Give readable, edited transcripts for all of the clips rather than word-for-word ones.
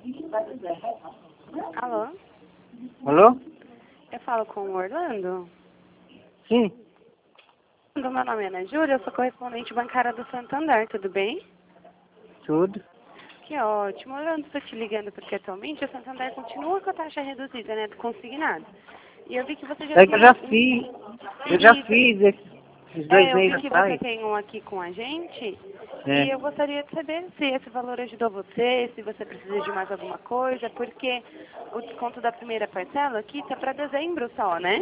Alô? Alô? Eu falo com o Orlando? Sim, Meu nome é Ana Júlia, eu sou correspondente bancária do Santander, tudo bem? tudo. Que ótimo. Orlando, estou te ligando porque atualmente o Santander continua com a taxa reduzida, né, do consignado. E eu vi que você já É que tem eu já Isso. fiz esses 2 Eu vi meses que você atrás. tem um aqui com a gente É. e eu gostaria de saber se esse valor ajudou você, se você precisa de mais alguma coisa, porque o desconto da primeira parcela aqui está para dezembro só, né?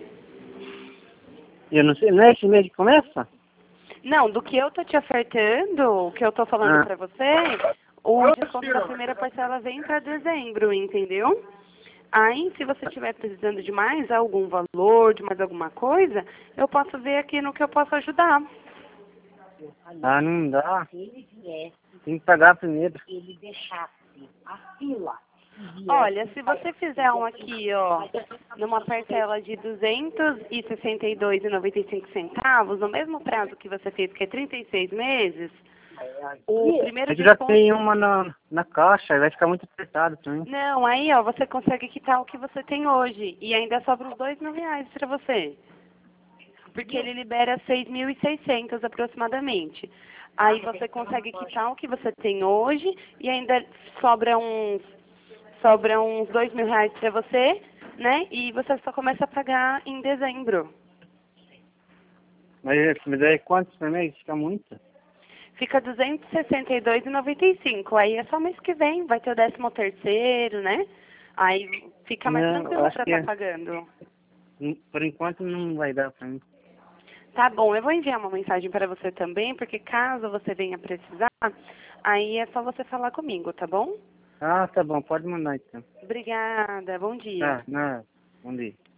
Eu não sei, não é esse mês que começa? Não, do que eu tô te ofertando, o que eu tô falando Ah, pra você, o desconto da primeira parcela vem para dezembro, entendeu? Aí, se você estiver precisando de mais algum valor, de mais alguma coisa, eu posso ver aqui no que eu posso ajudar. não dá. Tem que pagar primeiro. Olha, se você fizer um aqui, ó, numa parcela de R$ 262,95, no mesmo prazo que você fez, que é 36 meses, o primeiro É que já desconto... tem uma na caixa, vai ficar muito apertado também. Não, aí, ó, você consegue quitar o que você tem hoje e ainda sobra uns R$ 2.000 para você. Porque ele libera 6.600 aproximadamente. Aí você consegue quitar o que você tem hoje e ainda sobra uns R$ 2.000 para você, né? E você só começa a pagar em dezembro. Mas me dá quantos por mês? Fica muito. Fica R$ 262,95. Aí é só mês que vem, vai ter o 13º, né? Aí fica mais Não, eu tranquilo acho para que estar pagando. por enquanto não vai dar pra mim. Tá bom, eu vou enviar uma mensagem para você também, porque caso você venha precisar, aí é só você falar comigo, tá bom? Ah, tá bom, pode mandar então. Obrigada, bom dia. Tá, bom dia.